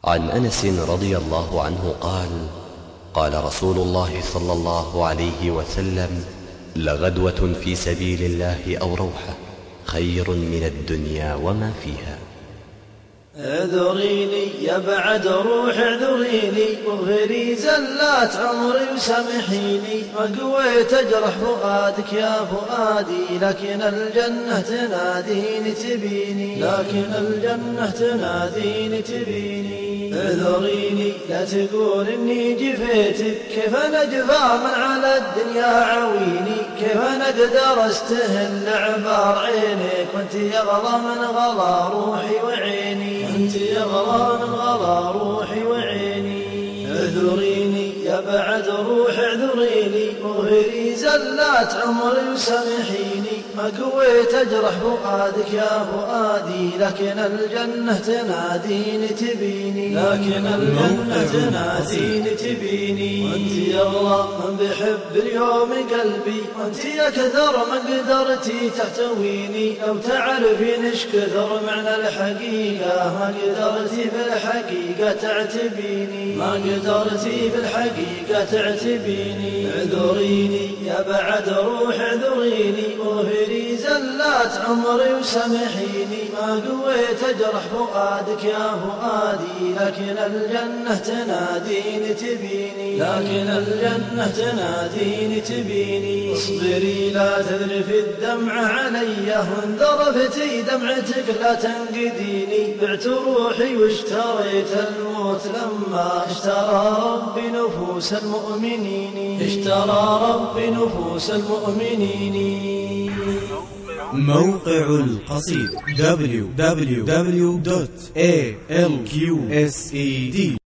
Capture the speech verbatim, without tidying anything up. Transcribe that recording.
عن أنس رضي الله عنه قال: قال رسول الله صلى الله عليه وسلم: لغدوة في سبيل الله أو روحة خير من الدنيا وما فيها. اعذريني يا بعد روح اعذريني، واغفري زلات عمري وسامحيني، وقويت اجرح فؤادك يا فؤادي، لكن الجنة تناديني تبيني، لكن الجنة تناديني تبيني. اعذريني لا تقول اني جفيتك، كيف انا جفا من على الدنيا عويني، كيف انا اقدر استهل عبار عينك، وانت يغلى من غلا روحي وعيني، أنت يغلى من غلا روحي وعيني. اعذريني يا بعد روح اعذريني، واغفري زلات عمري وسامحيني، ما قويت اجرح فؤادك يا فؤادي، لكن الجنة تناديني تبيني، لكن الجنة تناديني تبيني. وانت يغلى من بحب اليوم قلبي، وانت يا كثر من قدرتي تحتويني، لو تعرفين ايش كثر معنى الحقيقة، ما قدرتي في الحقيقة تعتبيني، ما قدرتي في الحقيقة تعتبيني. اعذريني يا بعد روح اعذريني، واغفري زلات عمري وسامحيني، ما قويت اجرح فؤادك يا فؤادي، لكن الجنة تناديني تبيني، لكن الجنة تناديني تبيني. اصبري لا تذرفي الدمع علي، وان ذرفتي دمعتك لا تنقديني، بعت روحي واشتريت الموت لما اشترى ربي نفوس المؤمنين، اشترى ربي نفوس المؤمنين. موقع القصيد دبليو دبليو دبليو دوت إيه إل كيو إس إي دي